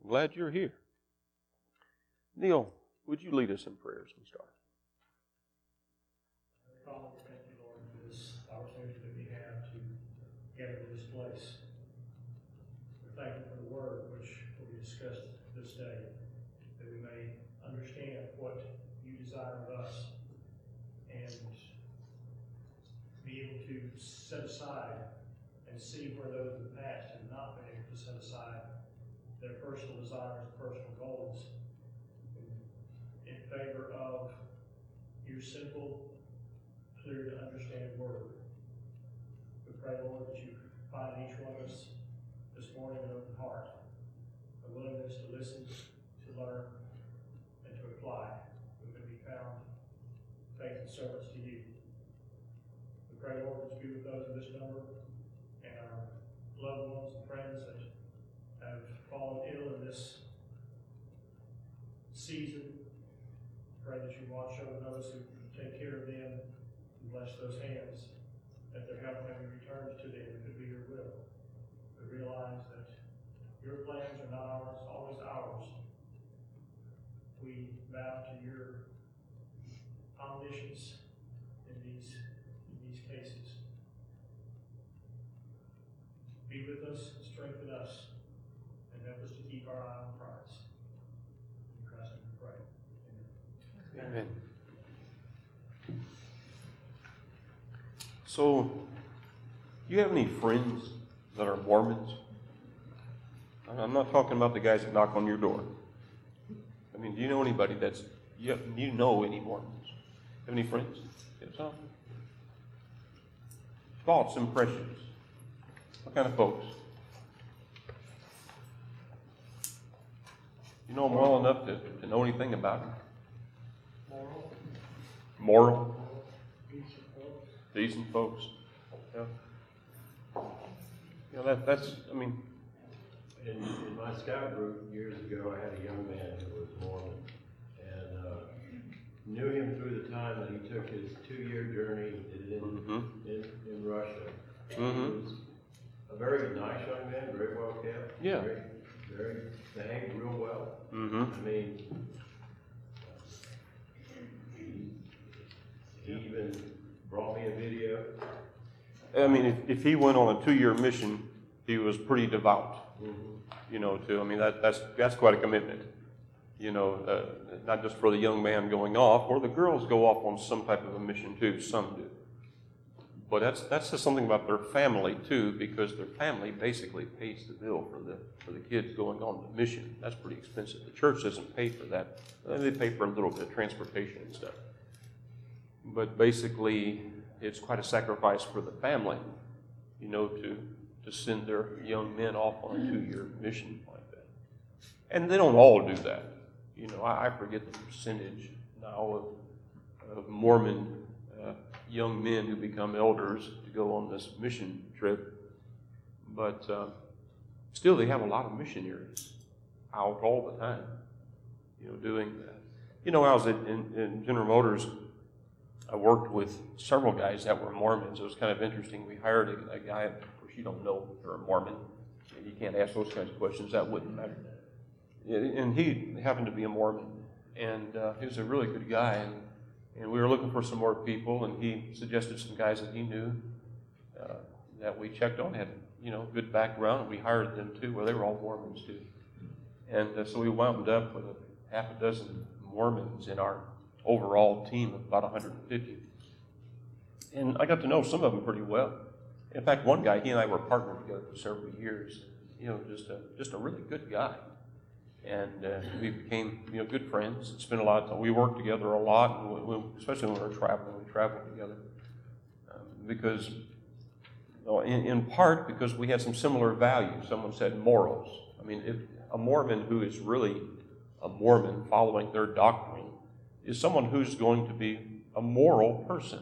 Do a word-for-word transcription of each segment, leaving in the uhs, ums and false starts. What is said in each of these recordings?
glad you're here. Neil, would you lead us in prayer as we start? Father, thank you, Lord, for this opportunity that we have to gather in this place. We're thankful for the word which will be discussed this day, that we may understand what you desire of us and be able to set aside and see where those in the past have not been able to set aside their personal desires, personal goals, in, in favor of your simple, clear to understand word. We pray, Lord, that you find in each one of us this morning an open heart, a willingness to listen, to learn, and to apply. We may be found faithful servants to you. We pray, Lord, that you be with those of this number and our loved ones and friends that have fallen ill in this season. Pray that you watch over those who take care of them and bless those hands, that their health may be returned to them if it be your will. We realize that your plans are not ours, always ours. We bow to your omniscience in these, in these cases. Be with us, strengthen us, and help us to keep our eye on Christ. In Christ's name we pray. Amen. Amen. So, do you have any friends that are Mormons? I'm not talking about the guys that knock on your door. I mean, do you know anybody that's, you, have, you know any Mormons? Have any friends? Yes, huh? Thoughts, impressions. What kind of folks? You know them well enough to, to know anything about them? Moral. Moral? Decent folks. Decent folks. Yeah. You know, that, that's, I mean... In, in my scout group years ago, I had a young man who was Mormon, and uh, knew him through the time that he took his two-year journey he did in, mm-hmm. in, in Russia. Mm-hmm. He was a very nice young man, very well kept. Yeah. Very, very behaved real well. Mm-hmm. I mean, he, he even brought me a video. I mean, if, if he went on a two-year mission, he was pretty devout. Mm-hmm. You know, too. I mean, that, that's that's quite a commitment. You know, uh, not just for the young man going off, or the girls go off on some type of a mission too. Some do. But that's that's just something about their family too, because their family basically pays the bill for the for the kids going on the mission. That's pretty expensive. The church doesn't pay for that. They pay for a little bit of transportation and stuff. But basically, it's quite a sacrifice for the family, you know, to to send their young men off on a two-year mission like that. And they don't all do that. You know, I, I forget the percentage now of, of Mormon uh, young men who become elders to go on this mission trip. But uh, still, they have a lot of missionaries out all the time, you know, doing that. You know, I was at, in, in General Motors, I worked with several guys that were Mormons. It was kind of interesting. We hired a, a guy, of course, you don't know if they're a Mormon. You can't ask those kinds of questions. That wouldn't matter. And he happened to be a Mormon. And uh, he was a really good guy. And, and we were looking for some more people, and he suggested some guys that he knew uh, that we checked on, had, you know, good background, and we hired them too. Well, they were all Mormons too. And uh, so we wound up with a half a dozen Mormons in our overall team of about one hundred fifty. And I got to know some of them pretty well. In fact, one guy, he and I were partnered together for several years. You know, just a, just a really good guy. And uh, we became, you know, good friends. Spent a lot of time. We worked together a lot, and we, especially when we were traveling. We traveled together um, because, well, in, in part, because we had some similar values. Someone said morals. I mean, if a Mormon who is really a Mormon following their doctrine is someone who's going to be a moral person,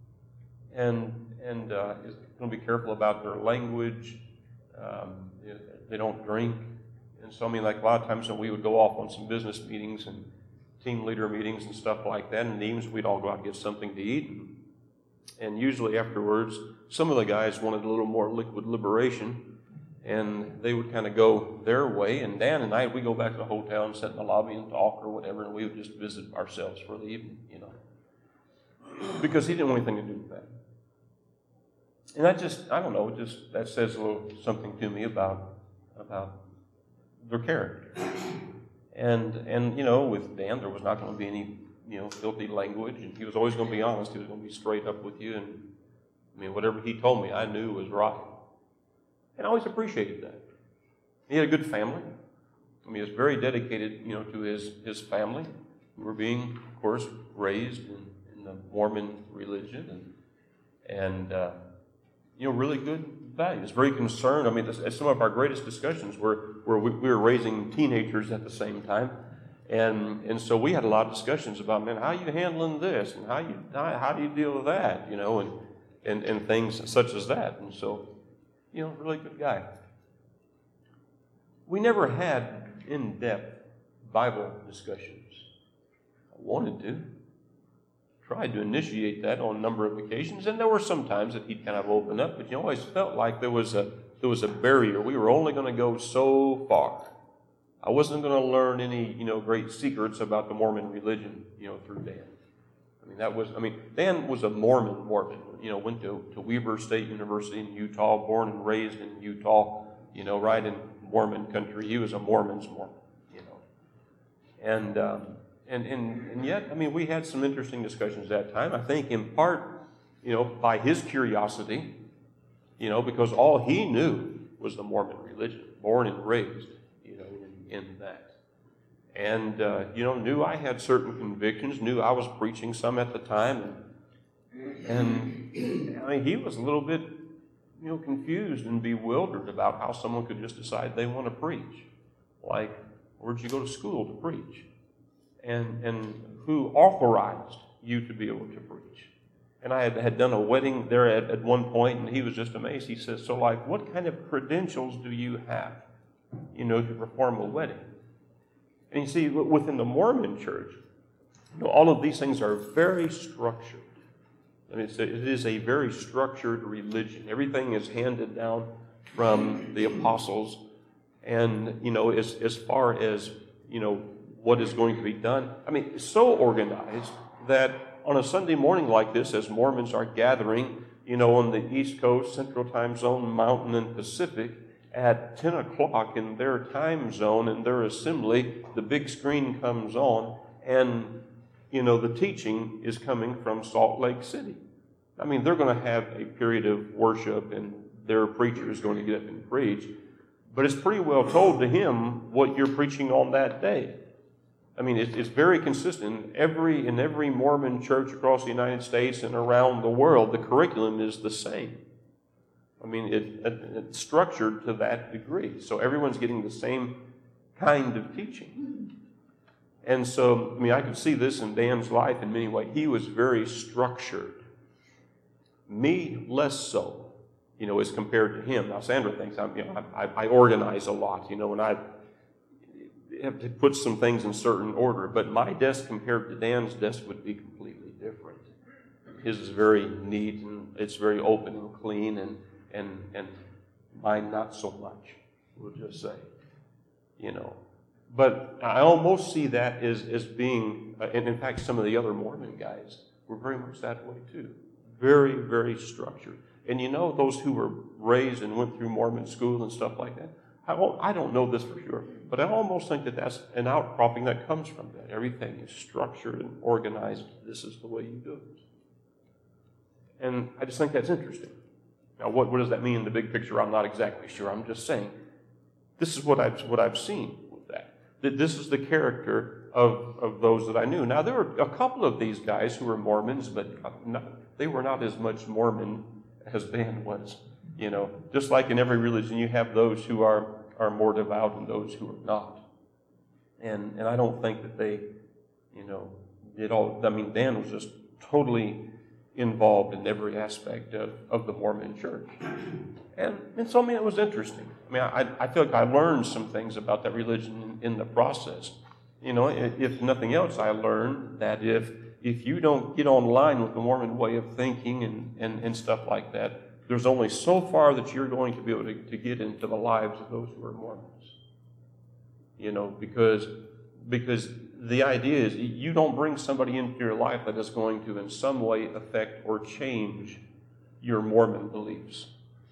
and and uh, is going to be careful about their language. Um, they don't drink. And so, I mean, like a lot of times when we would go off on some business meetings and team leader meetings and stuff like that, and in the evenings we'd all go out and get something to eat. And, and usually afterwards, some of the guys wanted a little more liquid liberation, and they would kind of go their way, and Dan and I, we go back to the hotel and sit in the lobby and talk or whatever, and we would just visit ourselves for the evening, you know, because he didn't want anything to do with that. And that just, I don't know, just that says a little something to me about about their character. And and you know, with Dan, there was not going to be any, you know, filthy language, and he was always going to be honest. He was going to be straight up with you, and I mean, whatever he told me, I knew was right. And I always appreciated that. He had a good family. I mean, he was very dedicated, you know, to his his family, who were being, of course, raised in, in the Mormon religion, and and uh, you know, really good values. Very concerned. I mean, this, some of our greatest discussions were where we, we were raising teenagers at the same time, and and so we had a lot of discussions about, man, how are you handling this, and how you how, how do you deal with that, you know, and and and things such as that. And so, you know, really good guy. We never had in-depth Bible discussions. I wanted to. Tried to initiate that on a number of occasions, and there were some times that he'd kind of open up, but you always felt like there was a there was a barrier. We were only going to go so far. I wasn't going to learn any, you know, great secrets about the Mormon religion, you know, through Dan. I mean, that was, I mean, Dan was a Mormon Mormon, you know, went to, to Weber State University in Utah, born and raised in Utah, you know, right in Mormon country. He was a Mormon's Mormon, you know. And, um, and, and, and yet, I mean, we had some interesting discussions that time, I think in part, you know, by his curiosity, you know, because all he knew was the Mormon religion, born and raised, you know, in, in that. And, uh, you know, knew I had certain convictions, knew I was preaching some at the time. And, and I mean, he was a little bit, you know, confused and bewildered about how someone could just decide they want to preach. Like, where'd you go to school to preach? And, and who authorized you to be able to preach? And I had, had done a wedding there at, at one point, and he was just amazed. He says, so, like, what kind of credentials do you have, you know, to perform a wedding? And you see, within the Mormon church, you know, all of these things are very structured. I mean, it's a, it is a very structured religion. Everything is handed down from the apostles. And, you know, as, as far as, you know, what is going to be done, I mean, it's so organized that on a Sunday morning like this, as Mormons are gathering, you know, on the East Coast, Central Time Zone, Mountain, and Pacific, at ten o'clock in their time zone, in their assembly, the big screen comes on, and, you know, the teaching is coming from Salt Lake City. I mean, they're going to have a period of worship, and their preacher is going to get up and preach, but it's pretty well told to him what you're preaching on that day. I mean, it's, it's very consistent. Every, in every Mormon church across the United States and around the world, the curriculum is the same. I mean, it, it, it's structured to that degree. So everyone's getting the same kind of teaching. And so, I mean, I could see this in Dan's life in many ways. He was very structured. Me, less so, you know, as compared to him. Now, Sandra thinks I'm, you know, I, I organize a lot, you know, and I have to put some things in certain order. But my desk compared to Dan's desk would be completely different. His is very neat, and it's very open and clean, and And, and mine not so much, we'll just say, you know. But I almost see that as, as being, uh, and in fact, some of the other Mormon guys were very much that way too. Very, very structured. And you know, those who were raised and went through Mormon school and stuff like that, I, I don't know this for sure, but I almost think that that's an outcropping that comes from that. Everything is structured and organized. This is the way you do it. And I just think that's interesting. Now, what, what does that mean in the big picture? I'm not exactly sure. I'm just saying this is what I've, what I've seen with that. That this is the character of, of those that I knew. Now, there were a couple of these guys who were Mormons, but not, they were not as much Mormon as Dan was. You know, just like in every religion, you have those who are, are more devout and those who are not. And, and I don't think that they, you know, did all, I mean, Dan was just totally involved in every aspect of, of the Mormon church. And, and so, I mean, it was interesting. I mean, I, I feel like I learned some things about that religion in, in the process. You know, if, if nothing else, I learned that if if you don't get online with the Mormon way of thinking and, and, and stuff like that, there's only so far that you're going to be able to, to get into the lives of those who are Mormons. You know, because, because the idea is you don't bring somebody into your life that is going to in some way affect or change your Mormon beliefs.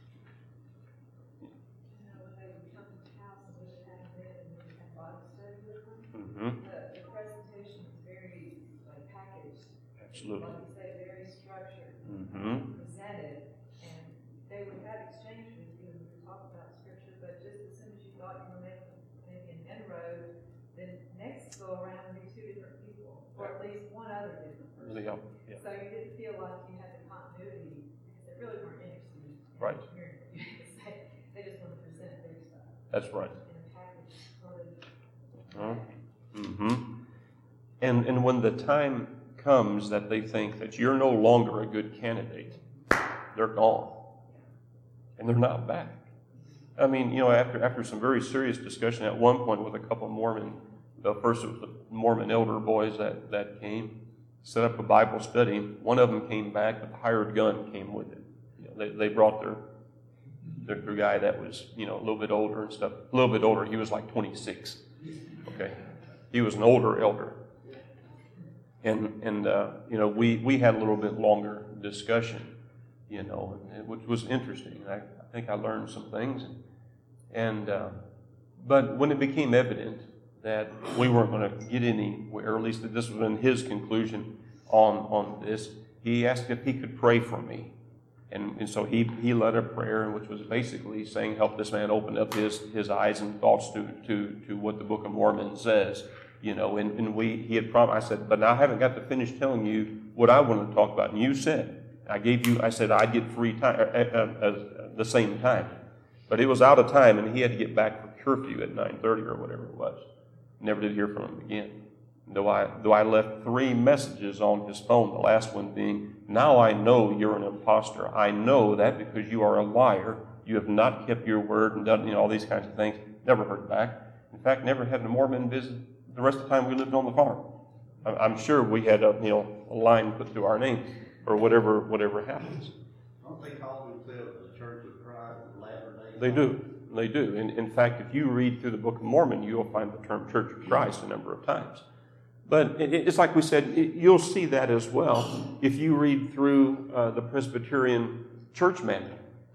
Mm-hmm. The, the presentation is very like packaged. Absolutely. Like you say, very structured, Mm-hmm. presented, and they would have exchange with you and talk about scripture, but just as soon as you thought you were making maybe an inroad, then next go around would be two different people, or at least one other different person. Yeah. Yeah. So you didn't feel like you had the continuity because they really weren't interested in Right. hearing what you had to say. They just want to present their stuff That's right. in a package sort of. Huh? Mm-hmm. And and when the time comes that they think that you're no longer a good candidate, they're gone. And they're not back. I mean, you know, after after some very serious discussion at one point with a couple of Mormon, the first it was the Mormon elder boys that, that came, set up a Bible study. One of them came back, but the hired gun came with it. You know, they, they brought their, their their guy that was, you know, a little bit older and stuff. A little bit older, he was like twenty-six. Okay. He was an older elder. And, and uh, you know, we, we had a little bit longer discussion, you know, which was interesting. I, I think I learned some things. And, and uh, but when it became evident that we weren't going to get anywhere, or at least that this was in his conclusion on, on this, he asked if he could pray for me. And, and so he, he led a prayer, which was basically saying, help this man open up his, his eyes and thoughts to, to, to what the Book of Mormon says. You know, and, and we he had promised, I said, but I haven't got to finish telling you what I want to talk about. And you said, I gave you, I said I'd get free time at uh, uh, uh, the same time. But it was out of time, and he had to get back for curfew at nine thirty or whatever it was. Never did hear from him again. Though I, though I left three messages on his phone, the last one being, now I know you're an imposter. I know that because you are a liar. You have not kept your word and done, you know, all these kinds of things. Never heard back. In fact, never had a Mormon visit the rest of the time we lived on the farm. I'm sure we had a, you know, a line put through our name or whatever whatever happens. Don't they call themselves the Church of Christ of Latter-day? They do. They do. In, in fact, if you read through the Book of Mormon, you'll find the term Church of Christ a number of times. But it, it's like we said, it, you'll see that as well if you read through uh, the Presbyterian church manual.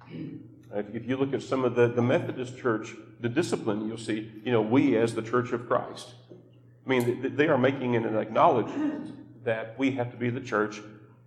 If, if you look at some of the, the Methodist church, the discipline, you'll see, you know, we as the Church of Christ. I mean, they are making an acknowledgement that we have to be the church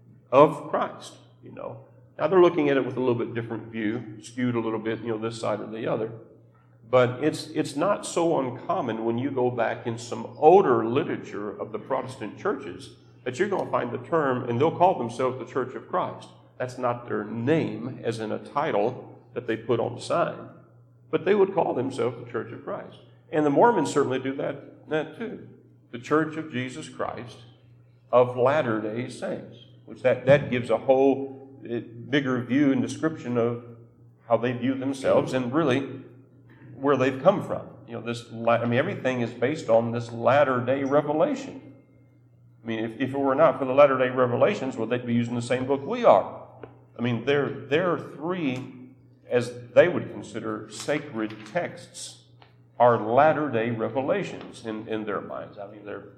of Christ, you know. Now, they're looking at it with a little bit different view, skewed a little bit, you know, this side or the other. But it's it's not so uncommon when you go back in some older literature of the Protestant churches that you're going to find the term, and they'll call themselves the Church of Christ. That's not their name, as in a title that they put on the sign. But they would call themselves the Church of Christ. And the Mormons certainly do that that too. The Church of Jesus Christ of Latter-day Saints, which that, that gives a whole bigger view and description of how they view themselves and really where they've come from. You know, this, I mean, everything is based on this latter-day revelation. I mean, if, if it were not for the latter-day revelations, well, they'd be using the same book we are. I mean, there, there are three, as they would consider, sacred texts are latter-day revelations in, in their minds. I mean, they're,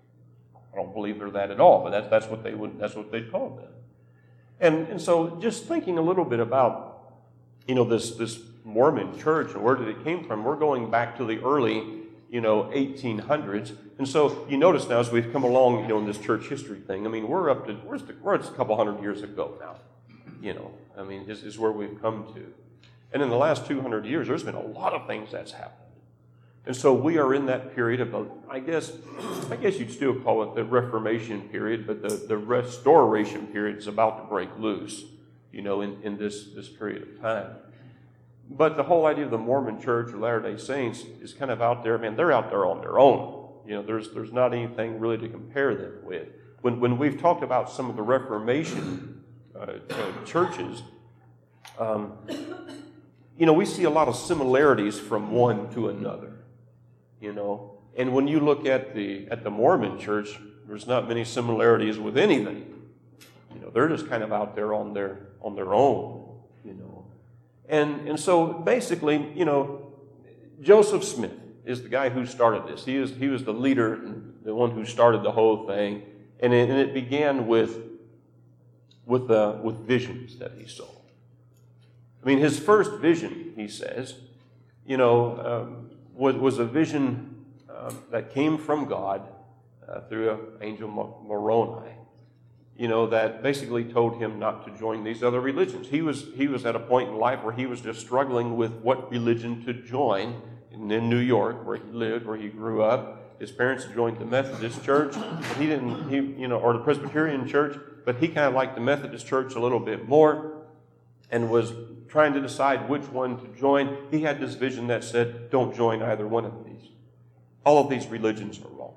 I don't believe they're that at all, but that's, that's what they would, that's what they'd call them. And, and so just thinking a little bit about, you know, this, this Mormon church and where did it came from, we're going back to the early, you know, eighteen hundreds. And so you notice now as we've come along, you know, in this church history thing, I mean, we're up to, we're, we're a couple hundred years ago now, you know, I mean, this is where we've come to. And in the last two hundred years, there's been a lot of things that's happened. And so we are in that period of, the, I guess, I guess you'd still call it the Reformation period, but the, the Restoration period is about to break loose, you know, in, in this, this period of time. But the whole idea of the Mormon Church or Latter-day Saints is kind of out there. Man, they're out there on their own. You know, there's there's not anything really to compare them with. When when we've talked about some of the Reformation uh, uh, churches, um, you know, we see a lot of similarities from one to another. You know, and when you look at the at the Mormon Church, there's not many similarities with anything. You know, they're just kind of out there on their on their own. you know. And, and so basically, you know, Joseph Smith is the guy who started this. He, is, he was the leader, the one who started the whole thing. And it, and it began with, with, uh, with visions that he saw. I mean, his first vision, he says, you know, um, was, was a vision um, that came from God uh, through an angel Moroni, you know, that basically told him not to join these other religions. He was, he was at a point in life where he was just struggling with what religion to join. In, in New York, where he lived, where he grew up, his parents joined the Methodist Church. He didn't, he, you know, or the Presbyterian Church, but he kind of liked the Methodist Church a little bit more, and was trying to decide which one to join. He had this vision that said, "Don't join either one of these. All of these religions are wrong."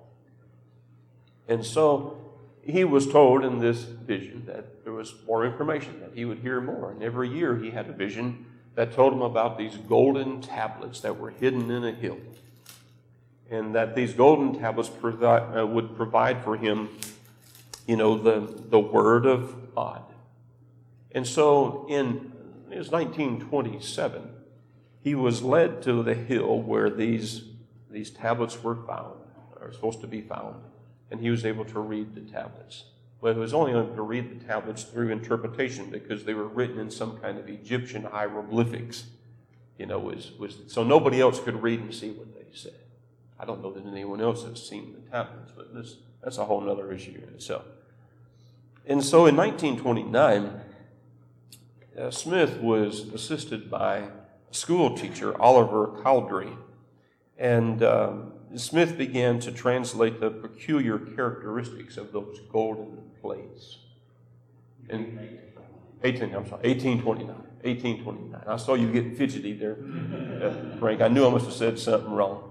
And so he was told in this vision that there was more information, that he would hear more. And every year he had a vision that told him about these golden tablets that were hidden in a hill. And that these golden tablets provi- uh, would provide for him, you know, the, the Word of God. And so in, it was nineteen twenty-seven, he was led to the hill where these, these tablets were found, or supposed to be found. And he was able to read the tablets. But he was only able to read the tablets through interpretation because they were written in some kind of Egyptian hieroglyphics. You know, was, was, so nobody else could read and see what they said. I don't know that anyone else has seen the tablets, but this, that's a whole other issue in itself. And so in nineteen twenty-nine, uh, Smith was assisted by a school teacher, Oliver Cowdery. And um, Smith began to translate the peculiar characteristics of those golden plates. In eighteen, I'm sorry, eighteen twenty-nine. eighteen twenty-nine. I saw you get fidgety there, uh, Frank. I knew I must have said something wrong.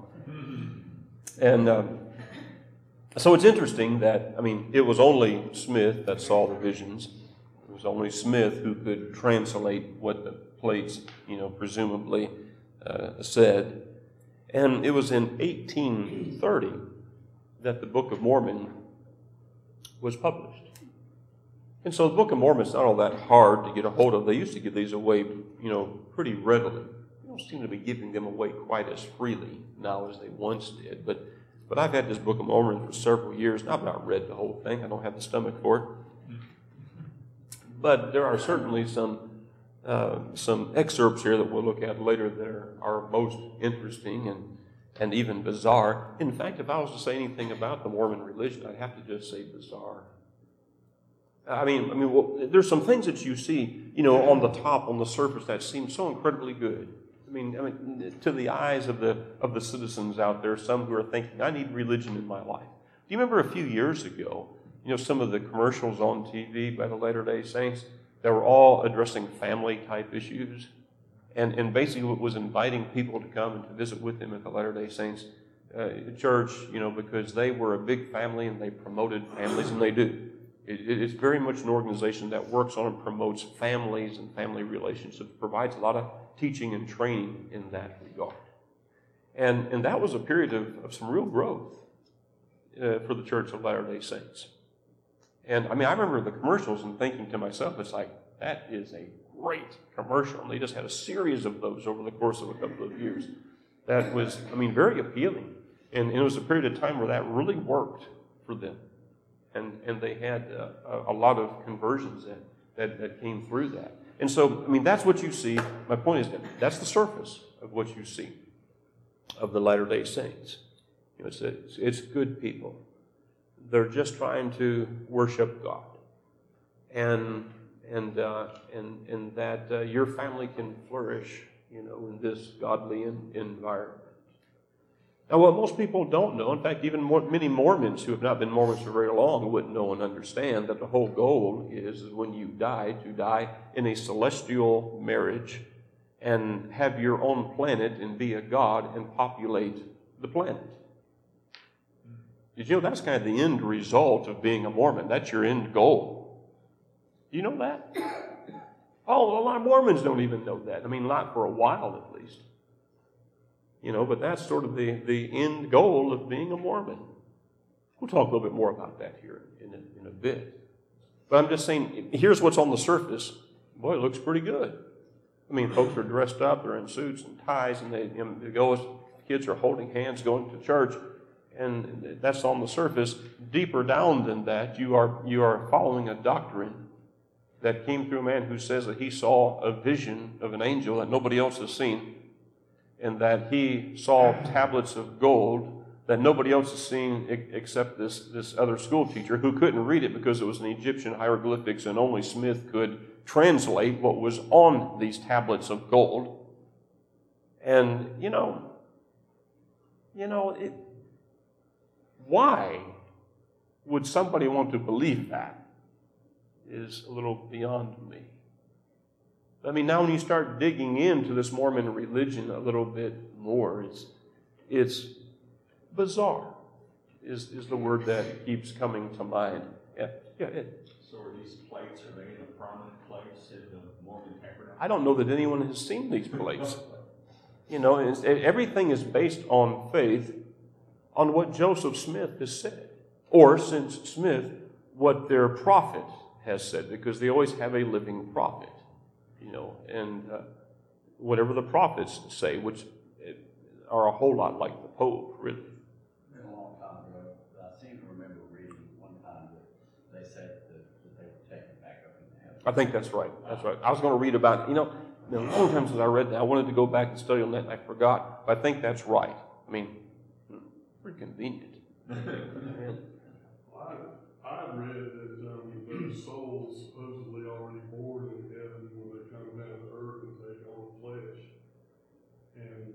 And um, so it's interesting that, I mean, it was only Smith that saw the visions. It was only Smith who could translate what the plates, you know, presumably uh, said. And it was in eighteen thirty that the Book of Mormon was published. And so the Book of Mormon is not all that hard to get a hold of. They used to give these away, you know, pretty readily. They don't seem to be giving them away quite as freely now as they once did. But but I've had this Book of Mormon for several years, and I've not read the whole thing. I don't have the stomach for it. But there are certainly some Uh, some excerpts here that we'll look at later that are, are most interesting and, and even bizarre. In fact, if I was to say anything about the Mormon religion, I'd have to just say bizarre. I mean, I mean, well, there's some things that you see, you know, on the top, on the surface, that seem so incredibly good. I mean, I mean, to the eyes of the of the citizens out there, some who are thinking, "I need religion in my life." Do you remember a few years ago, you know, some of the commercials on T V by the Latter-day Saints? They were all addressing family-type issues, and, and basically it was inviting people to come and to visit with them at the Latter-day Saints uh, church, you know, because they were a big family and they promoted families, and they do. It, it's very much an organization that works on and promotes families and family relationships, provides a lot of teaching and training in that regard. And, and that was a period of, of some real growth uh, for the Church of Latter-day Saints. And, I mean, I remember the commercials and thinking to myself, it's like, that is a great commercial. And they just had a series of those over the course of a couple of years. That was, I mean, very appealing. And, and it was a period of time where that really worked for them. And and they had uh, a, a lot of conversions that, that, that came through that. And so, I mean, that's what you see. My point is that that's the surface of what you see of the Latter-day Saints. You know, it's, it's, it's good people. They're just trying to worship God, and and uh, and and that uh, your family can flourish, you know, in this godly in, environment. Now, what most people don't know, in fact, even more, many Mormons who have not been Mormons for very long wouldn't know and understand that the whole goal is, is when you die, to die in a celestial marriage and have your own planet and be a god and populate the planet. Did you know that's kind of the end result of being a Mormon? That's your end goal. Do you know that? Oh, a lot of Mormons don't even know that. I mean, not for a while at least. You know, but that's sort of the, the end goal of being a Mormon. We'll talk a little bit more about that here in a, in a bit. But I'm just saying, here's what's on the surface. Boy, it looks pretty good. I mean, folks are dressed up, they're in suits and ties, and they, and they go, kids are holding hands going to church, and that's on the surface. Deeper down than that, you are you are following a doctrine that came through a man who says that he saw a vision of an angel that nobody else has seen, and that he saw tablets of gold that nobody else has seen except this, this other school teacher who couldn't read it because it was in Egyptian hieroglyphics and only Smith could translate what was on these tablets of gold. And, you know, you know, it, why would somebody want to believe that is a little beyond me. I mean, now when you start digging into this Mormon religion a little bit more, it's, it's bizarre is, is the word that keeps coming to mind. Yeah, yeah, it, So are these plates, are they in a prominent place in the Mormon tabernacle? I don't know that anyone has seen these plates. You know, it's, everything is based on faith on what Joseph Smith has said. Or, since Smith, what their prophet has said, because they always have a living prophet. You know, and uh, whatever the prophets say, which are a whole lot like the Pope, really. It's been a long time ago. I seem to remember reading one time that they said that, that they were taken back up into heaven. I think that's right. That's right. I was going to read about, you know, a long time since I read that. I wanted to go back and study on that, and I forgot. But I think that's right. I mean, pretty convenient. Man. I, I read that um, those souls supposedly already born in heaven when they come down to earth and take on flesh. And,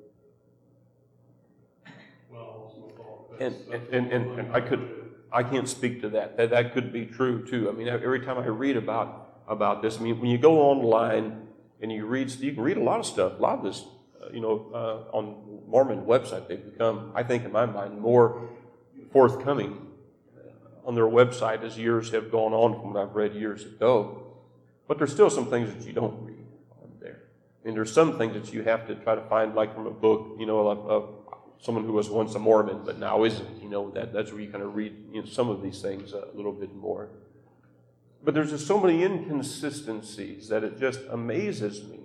uh, well, that's my thought. That's, And, that's and, and, what and I could, I can't speak to that. That that could be true too. I mean, every time I read about about this, I mean, when you go online and you read, you can read a lot of stuff. A lot of this, uh, you know, uh, on Mormon website, they've become, I think, in my mind, more forthcoming on their website as years have gone on from what I've read years ago. But there's still some things that you don't read on there. I mean, there's some things that you have to try to find, like from a book, you know, of, of someone who was once a Mormon but now isn't. You know, that that's where you kind of read, you know, some of these things a little bit more. But there's just so many inconsistencies that it just amazes me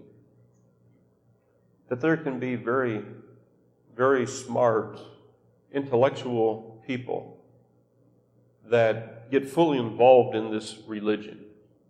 that there can be very, very smart, intellectual people that get fully involved in this religion.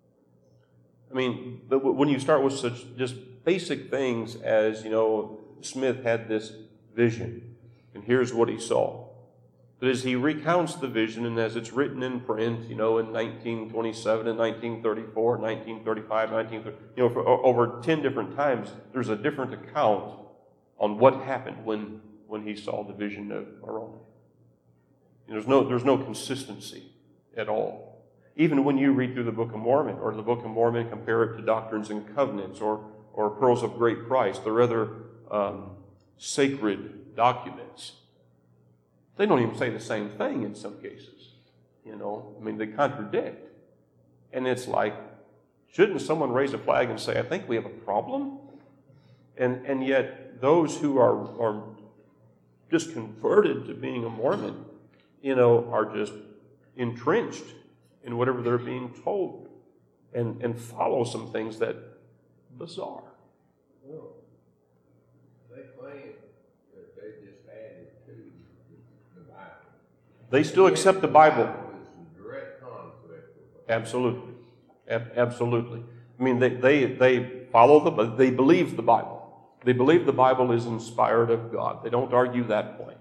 I mean, but when you start with such just basic things as, you know, Smith had this vision, and here's what he saw. But as he recounts the vision, and as it's written in print, you know, in nineteen twenty-seven and nineteen thirty-four, nineteen thirty-five, nineteen thirty, you know, for over ten different times, there's a different account on what happened when, when he saw the vision of Moroni. There's no, there's no consistency at all. Even when you read through the Book of Mormon, or the Book of Mormon, compare it to Doctrines and Covenants, or, or Pearls of Great Price, the rather um, sacred documents, they don't even say the same thing in some cases. You know, I mean, they contradict. And it's like, shouldn't someone raise a flag and say, I think we have a problem? And and yet, those who are, are just converted to being a Mormon, you know, are just entrenched in whatever they're being told, and, and follow some things that bizarre. Well, they claim that they just added to the Bible. They still accept the Bible. Was in direct conflict with the Bible. Absolutely. Ab- absolutely. I mean, they, they, they follow the, they believe the Bible. They believe the Bible is inspired of God. They don't argue that point.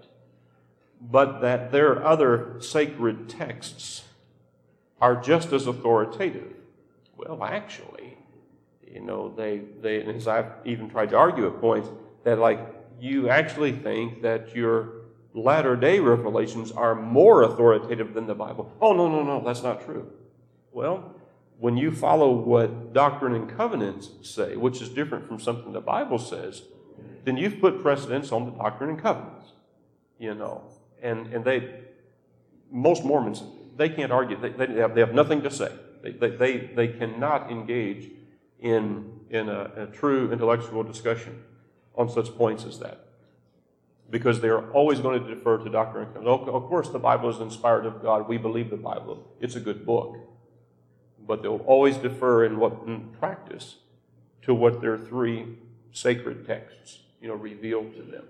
But that their other sacred texts are just as authoritative. Well, actually, you know, they, they, and as I've even tried to argue at points, that like, you actually think that your latter-day revelations are more authoritative than the Bible. Oh, no, no, no, that's not true. Well, when you follow what Doctrine and Covenants say, which is different from something the Bible says, then you've put precedence on the Doctrine and Covenants, you know. And and they, most Mormons, they can't argue. They, they, have, they have nothing to say. They, they, they, they cannot engage in, in a, a true intellectual discussion on such points as that, because they are always going to defer to Doctrine and Covenants. Of course, the Bible is inspired of God. We believe the Bible. It's a good book. But they'll always defer in what in practice to what their three sacred texts, you know, revealed to them.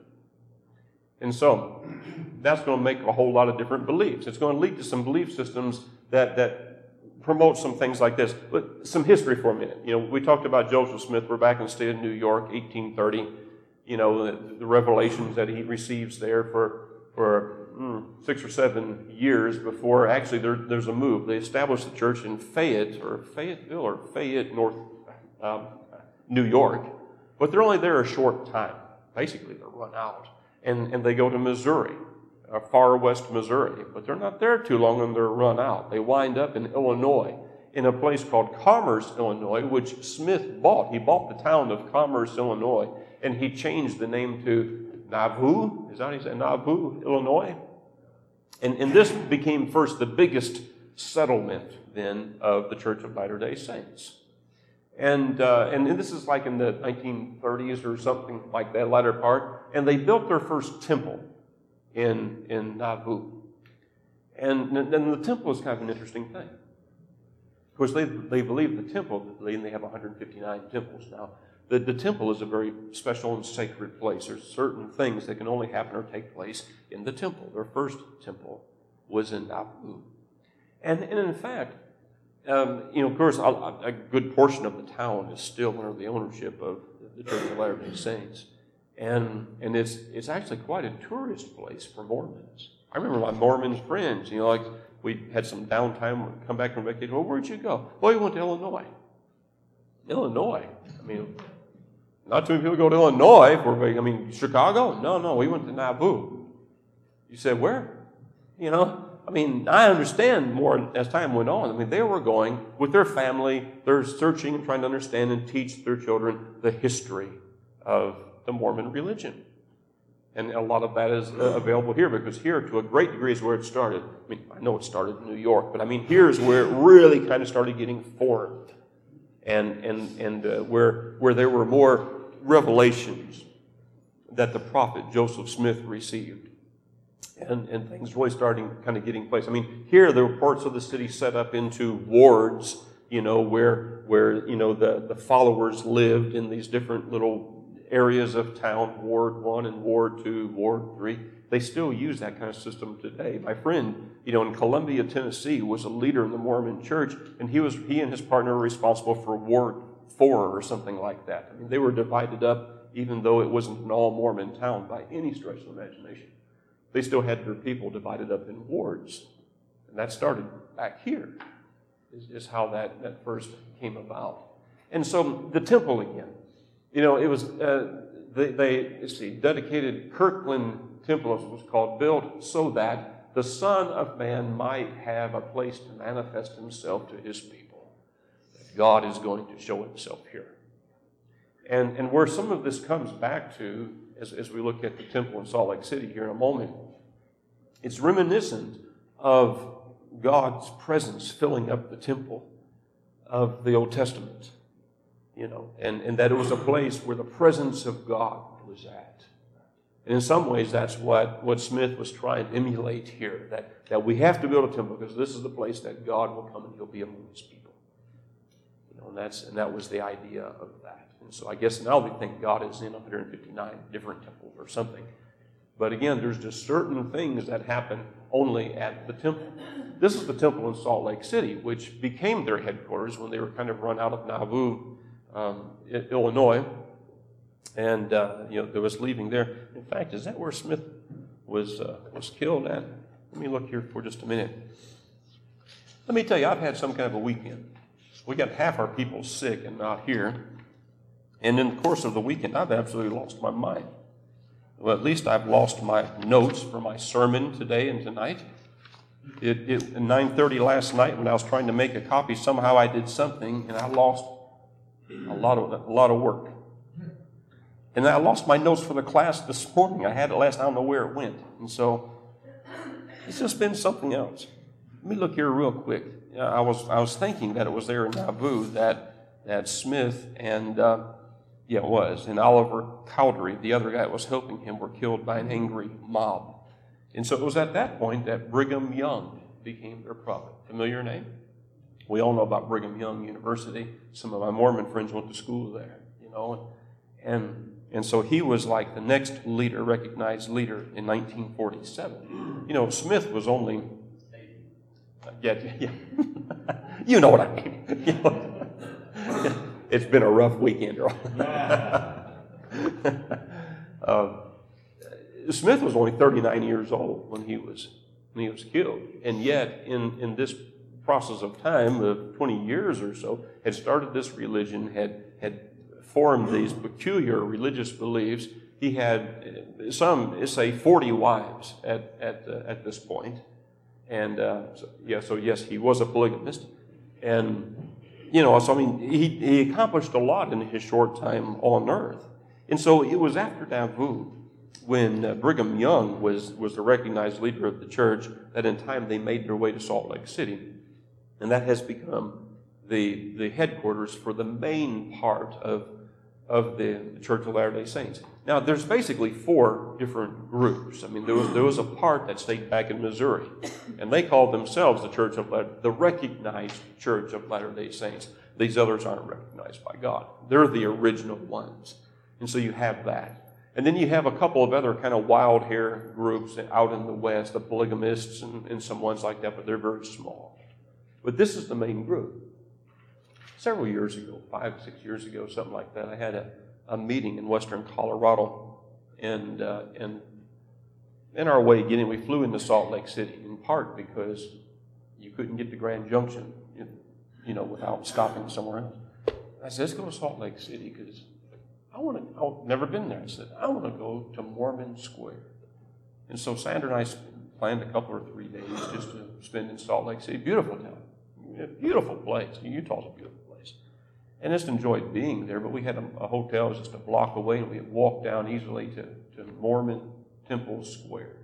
And so that's going to make a whole lot of different beliefs. It's going to lead to some belief systems that, that promote some things like this. But some history for a minute. You know, we talked about Joseph Smith. We're back in the state of New York, eighteen thirty. You know, the, the revelations that he receives there for, for mm, six or seven years before actually there, there's a move. They established the church in Fayette, or Fayetteville, or Fayette, North um, New York. But they're only there a short time. Basically, they're run out. And, and they go to Missouri, uh, far west Missouri. But they're not there too long and they're run out. They wind up in Illinois, in a place called Commerce, Illinois, which Smith bought. He bought the town of Commerce, Illinois, and he changed the name to Nauvoo. Is that how you say? Nauvoo, Illinois. And, and this became first the biggest settlement then of the Church of Latter-day Saints. And, uh, and and this is like in the nineteen thirties or something like that, latter part. And they built their first temple in, in Nauvoo. And then the temple is kind of an interesting thing. Of course, they, they believe the temple, they, they have one hundred fifty-nine temples now. The, the temple is a very special and sacred place. There's certain things that can only happen or take place in the temple. Their first temple was in Nauvoo. And, and in fact, Um, you know, of course, a, a good portion of the town is still under the ownership of the Church of Latter-day Saints, and and it's it's actually quite a tourist place for Mormons. I remember my Mormon friends. You know, like we had some downtime, come back from vacation. Well, where'd you go? Well, we went to Illinois. Illinois. I mean, not too many people go to Illinois for. I mean, Chicago? No, no, we went to Nauvoo. You said where? You know. I mean, I understand more as time went on. I mean, they were going with their family. They're searching and trying to understand and teach their children the history of the Mormon religion. And a lot of that is uh, available here because here, to a great degree, is where it started. I mean, I know it started in New York, but I mean, here's where it really kind of started getting formed, and and and uh, where where there were more revelations that the prophet Joseph Smith received. And, and things really starting kind of getting place. I mean, here there were parts of the city set up into wards, you know, where where you know the, the followers lived in these different little areas of town, Ward One and Ward Two, Ward Three. They still use that kind of system today. My friend, you know, in Columbia, Tennessee, was a leader in the Mormon Church, and he was he and his partner were responsible for Ward Four or something like that. I mean, they were divided up, even though it wasn't an all Mormon town by any stretch of the imagination. They still had their people divided up in wards. And that started back here, is, is how that, that first came about. And so the temple again, you know, it was, uh, they, they, let's see, dedicated Kirkland Temple, as it was called, built so that the Son of Man might have a place to manifest himself to his people. God is going to show himself here. And, and where some of this comes back to, As, as we look at the temple in Salt Lake City here in a moment, it's reminiscent of God's presence filling up the temple of the Old Testament, you know, and, and that it was a place where the presence of God was at. And in some ways, that's what, what Smith was trying to emulate here, that, that we have to build a temple because this is the place that God will come and he'll be among his people. You know, and, that's, and that was the idea of that. And so I guess now we think God is in one hundred fifty-nine different temples or something. But again, there's just certain things that happen only at the temple. This is the temple in Salt Lake City, which became their headquarters when they were kind of run out of Nauvoo, um, Illinois. And, uh, you know, they was leaving there. In fact, is that where Smith was, uh, was killed at? Let me look here for just a minute. Let me tell you, I've had some kind of a weekend. We got half our people sick and not here. And in the course of the weekend, I've absolutely lost my mind. Well, at least I've lost my notes for my sermon today and tonight. It, it, at nine thirty last night, when I was trying to make a copy, somehow I did something, and I lost a lot of a lot of work. And I lost my notes for the class this morning. I had it last. I don't know where it went, and so it's just been something else. Let me look here real quick. I was I was thinking that it was there in Nauvoo that that Smith and. Uh, Yeah, it was. And Oliver Cowdery, the other guy that was helping him, were killed by an angry mob. And so it was at that point that Brigham Young became their prophet. Familiar name? We all know about Brigham Young University. Some of my Mormon friends went to school there, you know. And and so he was like the next leader, recognized leader in nineteen forty-seven. You know, Smith was only, yeah, yeah. You know what I mean. You know, it's been a rough weekend. uh, Smith was only thirty-nine years old when he was when he was killed, and yet in in this process of time of twenty years or so, had started this religion, had had formed these peculiar religious beliefs. He had some say forty wives at at uh, at this point, and uh, so, yeah, so yes, he was a polygamist, and you know, so I mean, he he accomplished a lot in his short time on earth, and so it was after Nauvoo, when uh, Brigham Young was was the recognized leader of the church, that in time they made their way to Salt Lake City, and that has become the the headquarters for the main part of of the Church of Latter-day Saints. Now, there's basically four different groups. I mean, there was there was a part that stayed back in Missouri, and they called themselves the Church of Latter, the recognized Church of Latter-day Saints. These others aren't recognized by God. They're the original ones, and so you have that. And then you have a couple of other kind of wild hair groups out in the West, the polygamists and, and some ones like that, but they're very small. But this is the main group. Several years ago, five, six years ago, something like that, I had a, a meeting in western Colorado, and uh, and in our way getting, we flew into Salt Lake City, in part because you couldn't get to Grand Junction, you know, without stopping somewhere else. I said, let's go to Salt Lake City because I want to. I've never been there. I said, I want to go to Mormon Square, and so Sandra and I planned a couple or three days just to spend in Salt Lake City. Beautiful town, beautiful place. Utah's a beautiful. And just enjoyed being there, but we had a, a hotel just a block away, and we had walked down easily to, to Mormon Temple Square.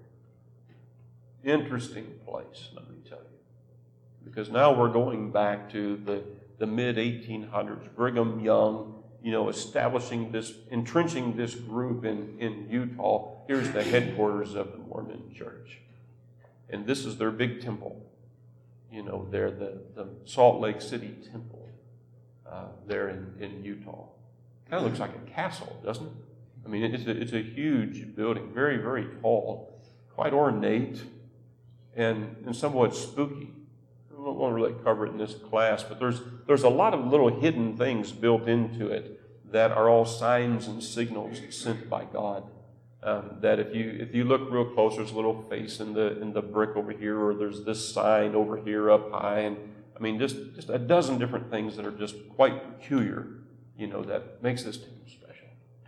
Interesting place, let me tell you. Because now we're going back to the, the mid eighteen hundreds, Brigham Young, you know, establishing this, entrenching this group in, in Utah. Here's the headquarters of the Mormon Church. And this is their big temple. You know, they're the, the Salt Lake City Temple. Uh, there in, in Utah. Kind of looks like a castle, doesn't it? I mean, it's a, it's a huge building, very, very tall, quite ornate, and, and somewhat spooky. I don't want to really cover it in this class, but there's there's a lot of little hidden things built into it that are all signs and signals sent by God. Um, that if you if you look real close, there's a little face in the in the brick over here, or there's this sign over here up high, and I mean, just, just a dozen different things that are just quite peculiar, you know, that makes this temple special.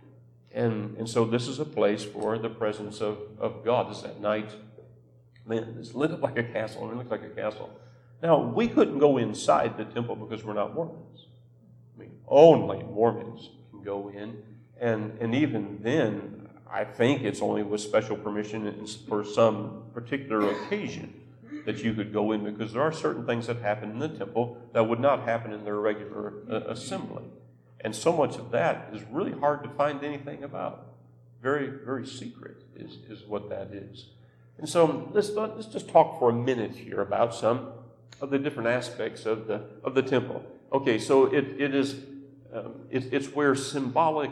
And and so this is a place for the presence of, of God. This is at night. Man, it's lit up like a castle, and it looks like a castle. Now, we couldn't go inside the temple because we're not Mormons. I mean, only Mormons can go in. And, and even then, I think it's only with special permission for some particular occasion that you could go in, because there are certain things that happen in the temple that would not happen in their regular uh, assembly. And so much of that is really hard to find anything about. Very, very secret is, is what that is. And so let's, let's just talk for a minute here about some of the different aspects of the of the temple. Okay, so it, it is um, it, it's where symbolic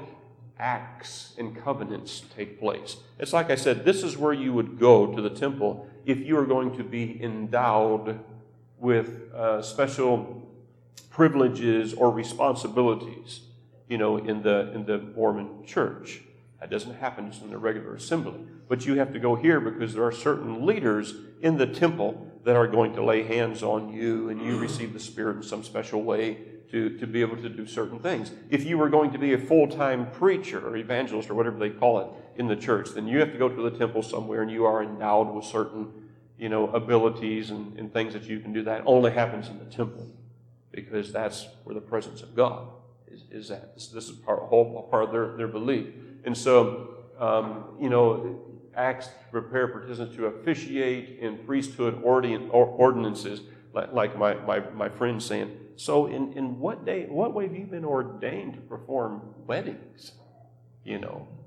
acts and covenants take place. It's like I said, this is where you would go to the temple if you are going to be endowed with uh, special privileges or responsibilities, you know, in the in the Mormon church. That doesn't happen just in the regular assembly. But you have to go here because there are certain leaders in the temple that are going to lay hands on you, and you receive the Spirit in some special way to, to be able to do certain things. If you were going to be a full-time preacher or evangelist or whatever they call it in the church, then you have to go to the temple somewhere, and you are endowed with certain, you know, abilities and, and things that you can do. That only happens in the temple, because that's where the presence of God is, is at. This, this is part, a whole part of their, their belief. And so, um, you know, Acts prepare participants to officiate in priesthood ordinances, like, like my, my, my friend saying, so in, in what day, what way have you been ordained to perform weddings? You know,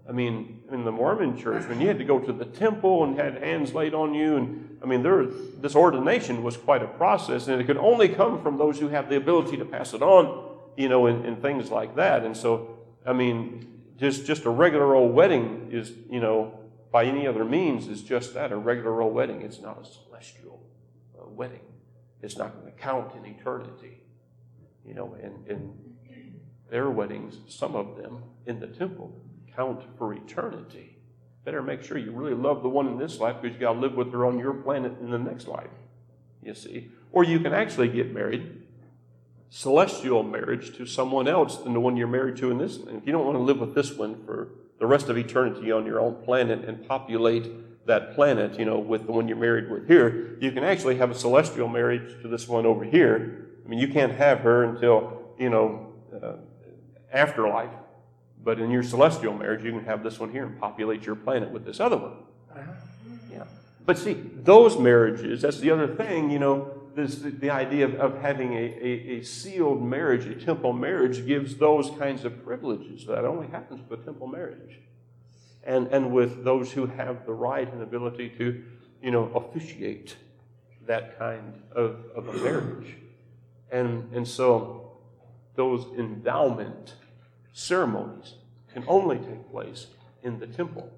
I mean, in the Mormon church, when you had to go to the temple and had hands laid on you, and I mean, there, this ordination was quite a process, and it could only come from those who have the ability to pass it on, you know, and, and things like that. And so, I mean, just just a regular old wedding is, you know, by any other means, is just that, a regular old wedding. It's not a celestial uh, wedding. It's not going to count in eternity, you know, and, and their weddings, some of them in the temple, count for eternity. Better make sure you really love the one in this life, because you got to live with her on your planet in the next life, you see. Or you can actually get married, celestial marriage, to someone else than the one you're married to in this life. If you don't want to live with this one for the rest of eternity on your own planet and populate that planet, you know, with the one you're married with here, you can actually have a celestial marriage to this one over here. I mean, you can't have her until, you know, uh, afterlife. But in your celestial marriage, you can have this one here and populate your planet with this other one. Yeah. But see, those marriages, that's the other thing, you know, this, the, the idea of, of having a, a, a sealed marriage, a temple marriage, gives those kinds of privileges. That only happens with a temple marriage. And, and with those who have the right and ability to, you know, officiate that kind of, of a marriage. And, and so those endowment ceremonies can only take place in the temple.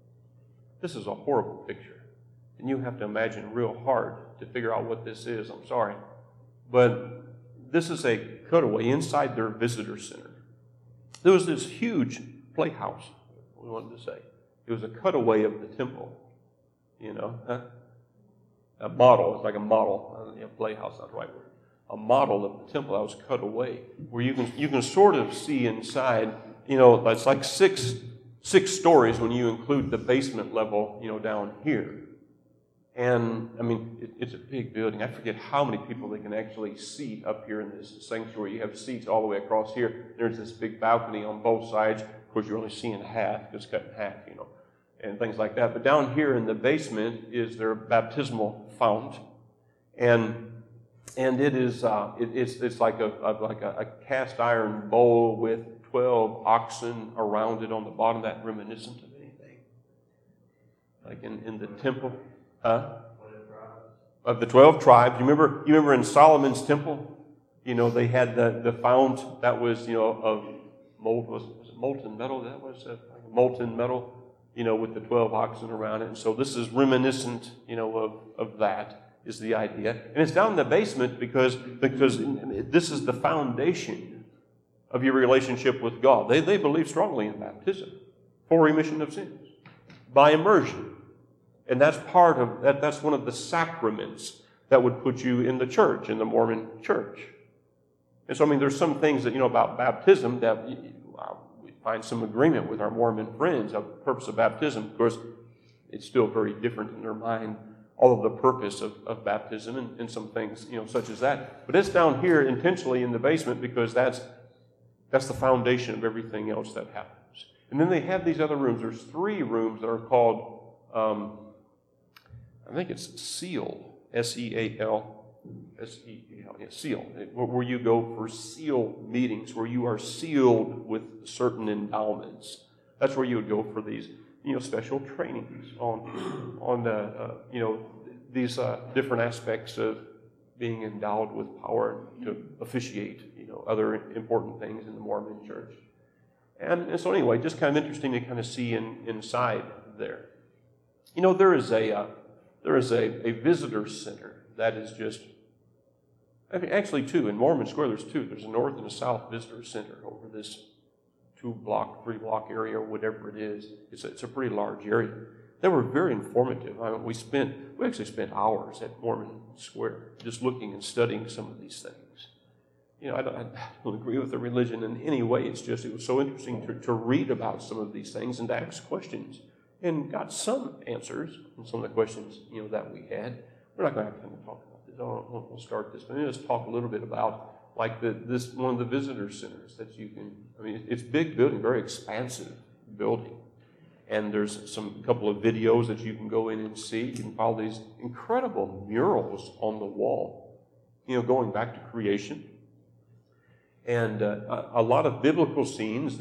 This is a horrible picture. And you have to imagine real hard to figure out what this is. I'm sorry. But this is a cutaway inside their visitor center. There was this huge playhouse, we wanted to say. It was a cutaway of the temple. You know, huh? A model. It's like a model. Uh, you know, playhouse, not the right word. A model of the temple that was cut away, where you can you can sort of see inside. You know, it's like six six stories when you include the basement level, you know, down here. And I mean, it, it's a big building. I forget how many people they can actually seat up here in this sanctuary. You have seats all the way across here. There's this big balcony on both sides. Of course, you're only seeing half, just cut in half, you know, and things like that. But down here in the basement is their baptismal fount, and And it is uh, it, it's it's like a, a like a, a cast iron bowl with twelve oxen around it on the bottom. That reminiscent of anything, like in, in the temple, huh? Of the twelve tribes. You remember? You remember in Solomon's temple? You know, they had the, the fount that was, you know, of mold was, was it molten metal. That was uh, molten metal. You know, with the twelve oxen around it. And so this is reminiscent, you know, of of that. Is the idea. And it's down in the basement because, because this is the foundation of your relationship with God. They, they believe strongly in baptism for remission of sins by immersion. And that's part of, that. that's one of the sacraments that would put you in the church, in the Mormon church. And so, I mean, there's some things that, you know, about baptism that we find some agreement with our Mormon friends of the purpose of baptism. Of course, it's still very different in their mind, all of the purpose of, of baptism and, and some things, you know, such as that. But it's down here intentionally in the basement because that's that's the foundation of everything else that happens. And then they have these other rooms. There's three rooms that are called, um, I think it's seal, S E A L, S E A L, yeah, seal, where you go for seal meetings, where you are sealed with certain endowments. That's where you would go for these, you know, special trainings on, on the, uh, you know, these uh, different aspects of being endowed with power to officiate, you know, other important things in the Mormon church. And, and so anyway, just kind of interesting to kind of see in, inside there. You know, there is a, uh, there is a, a visitor center that is just, actually two, in Mormon Square there's two. There's a north and a south visitor center over this two block, three block area, or whatever it is. It's a, it's a pretty large area. They were very informative. I mean, we spent, we actually spent hours at Mormon Square just looking and studying some of these things. You know, I don't, I don't agree with the religion in any way. It's just, it was so interesting to, to read about some of these things and to ask questions. And got some answers on some of the questions, you know, that we had. We're not going to have time to talk about this. I'll, we'll start this. But let's talk a little bit about like the, this one of the visitor centers that you can, I mean, it's big building, very expansive building. And there's some couple of videos that you can go in and see. You can follow these incredible murals on the wall, you know, going back to creation. And uh, a, a lot of biblical scenes that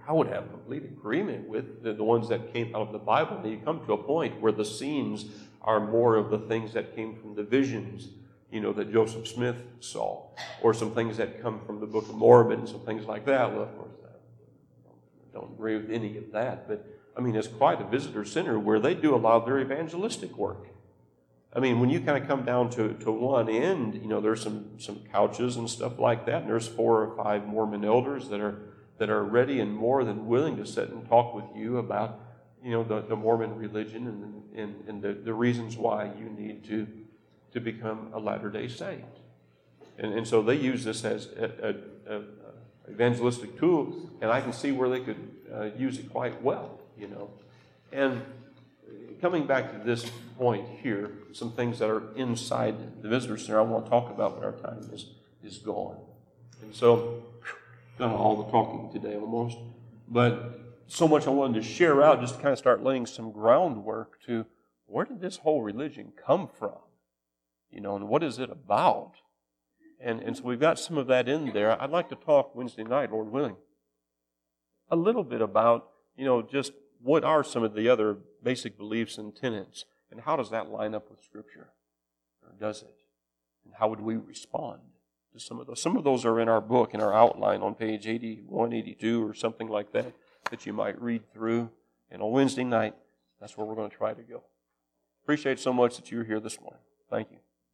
I would have complete agreement with the, the ones that came out of the Bible. And you come to a point where the scenes are more of the things that came from the visions, you know, that Joseph Smith saw, or some things that come from the Book of Mormon, some things like that. Well, of course, I don't agree with any of that, but I mean, it's quite a visitor center where they do a lot of their evangelistic work. I mean, when you kind of come down to, to one end, you know, there's some, some couches and stuff like that, and there's four or five Mormon elders that are that are ready and more than willing to sit and talk with you about, you know, the, the Mormon religion and, and, and the, the reasons why you need to, to become a Latter-day Saint. And, and so they use this as a, a, a evangelistic tool, and I can see where they could uh, use it quite well, you know. And coming back to this point here, some things that are inside the visitor center I want to talk about when our time is, is gone. And so, done all the talking today almost, but so much I wanted to share out just to kind of start laying some groundwork to where did this whole religion come from? You know, and what is it about? And, and so we've got some of that in there. I'd like to talk Wednesday night, Lord willing, a little bit about, you know, just what are some of the other basic beliefs and tenets, and how does that line up with Scripture? Or does it? And how would we respond to some of those? Some of those are in our book, in our outline on page eighty-one, eighty-two, or something like that, that you might read through. And on Wednesday night, that's where we're going to try to go. Appreciate so much that you're here this morning. Thank you.